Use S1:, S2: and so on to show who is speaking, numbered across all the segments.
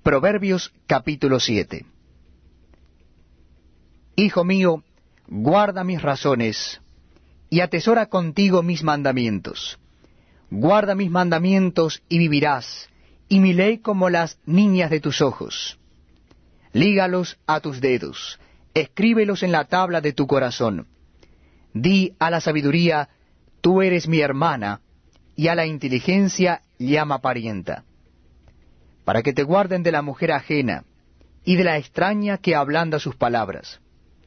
S1: Proverbios capítulo 7. Hijo mío, guarda mis razones, y atesora contigo mis mandamientos. Guarda mis mandamientos y vivirás, y mi ley como las niñas de tus ojos. Lígalos a tus dedos, escríbelos en la tabla de tu corazón. Di a la sabiduría, tú eres mi hermana, y a la inteligencia llama parienta. Para que te guarden de la mujer ajena, y de la extraña que ablanda sus palabras.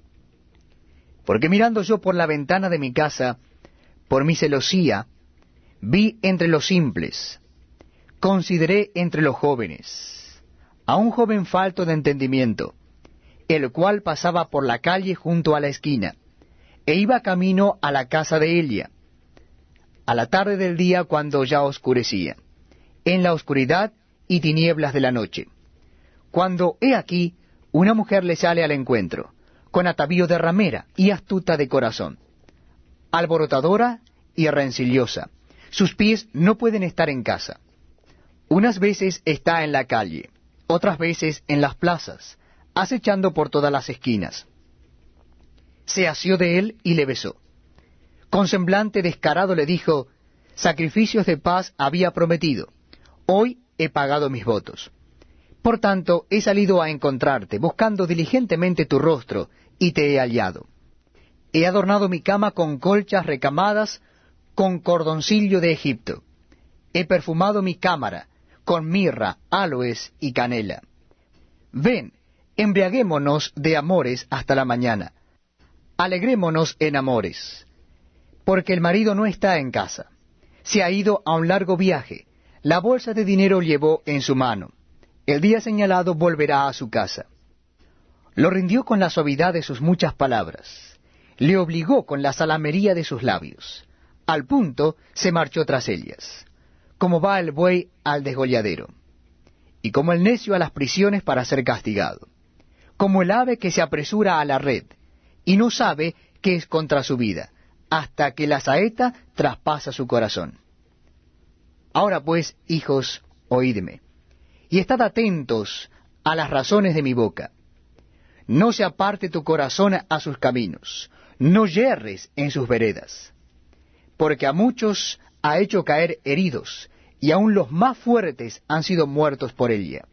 S1: Porque mirando yo por la ventana de mi casa, por mi celosía, vi entre los simples, consideré entre los jóvenes, a un joven falto de entendimiento, el cual pasaba por la calle junto a la esquina, e iba camino a la casa de Elia, a la tarde del día cuando ya oscurecía, en la oscuridad y tinieblas de la noche, cuando he aquí una mujer le sale al encuentro, con atavío de ramera y astuta de corazón, alborotadora y rencillosa. Sus pies no pueden estar en casa. Unas veces está en la calle, otras veces en las plazas, acechando por todas las esquinas. Se asió de él y le besó. Con semblante descarado le dijo, sacrificios de paz había prometido, hoy he pagado mis votos. Por tanto, he salido a encontrarte, buscando diligentemente tu rostro, y te he hallado. He adornado mi cama con colchas recamadas, con cordoncillo de Egipto. He perfumado mi cámara, con mirra, aloes y canela. Ven, embriaguémonos de amores hasta la mañana. Alegrémonos en amores. Porque el marido no está en casa. Se ha ido a un largo viaje. La bolsa de dinero llevó en su mano. El día señalado volverá a su casa. Lo rindió con la suavidad de sus muchas palabras. Le obligó con la salamería de sus labios. Al punto se marchó tras ellas, como va el buey al desgolladero, y como el necio a las prisiones para ser castigado, como el ave que se apresura a la red, y no sabe que es contra su vida, hasta que la saeta traspasa su corazón. Ahora pues, hijos, oídme, y estad atentos a las razones de mi boca. No se aparte tu corazón a sus caminos, no yerres en sus veredas. Porque a muchos ha hecho caer heridos, y aun los más fuertes han sido muertos por ella.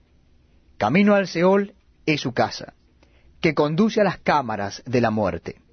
S1: Camino al Seol es su casa, que conduce a las cámaras de la muerte.